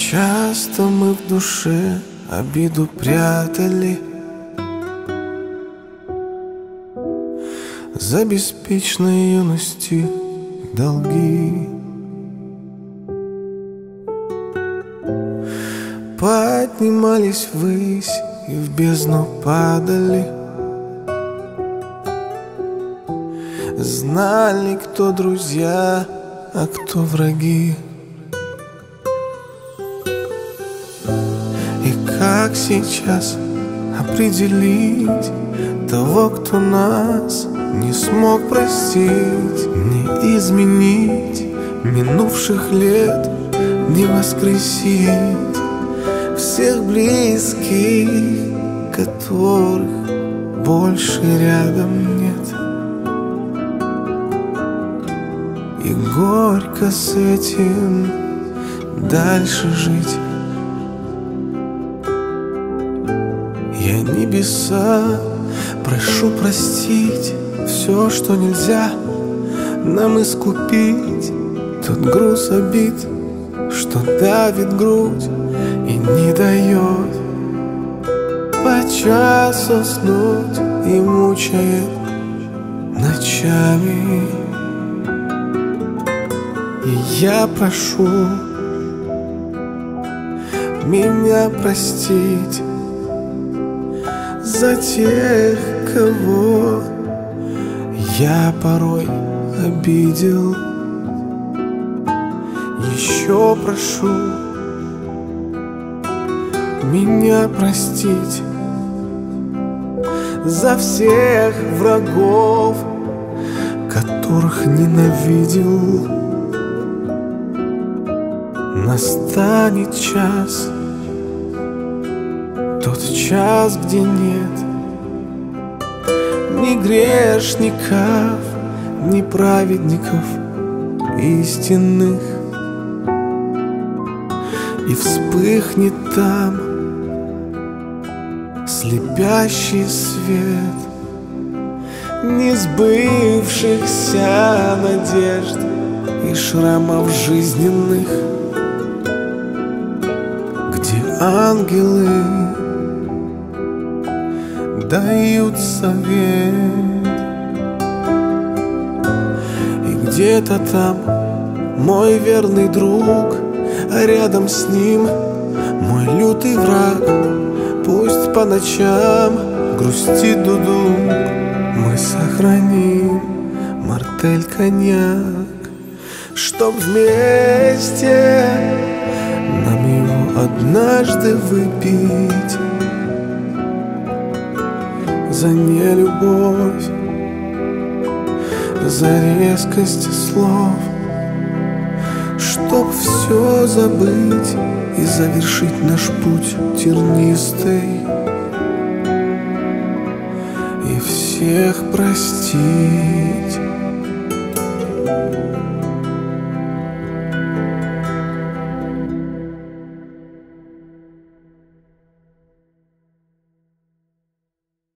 Часто мы в душе обиду прятали за беспечной юности долги. Поднимались ввысь и в бездну падали. Знали, кто друзья, а кто враги. И как сейчас определить того, кто нас не смог простить, не изменить минувших лет, не воскресить всех близких, которых больше рядом нет. И горько с этим дальше жить. Я небеса прошу простить все, что нельзя нам искупить. Тот груз обид, что давит грудь и не дает по часу уснуть и мучает ночами. И я прошу меня простить за тех, кого я порой обидел. Еще прошу меня простить за всех врагов, которых ненавидел. Настанет час, тот час, где нет ни грешников, ни праведников истинных. И вспыхнет там слепящий свет несбывшихся надежд и шрамов жизненных, где ангелы дают совет. И где-то там мой верный друг, а рядом с ним мой лютый враг. Пусть по ночам грустит дудук, мы сохраним мартель коньяк, чтоб вместе нам его однажды выпить. За нелюбовь, за резкость слов, чтоб все забыть и завершить наш путь тернистый, и всех простить.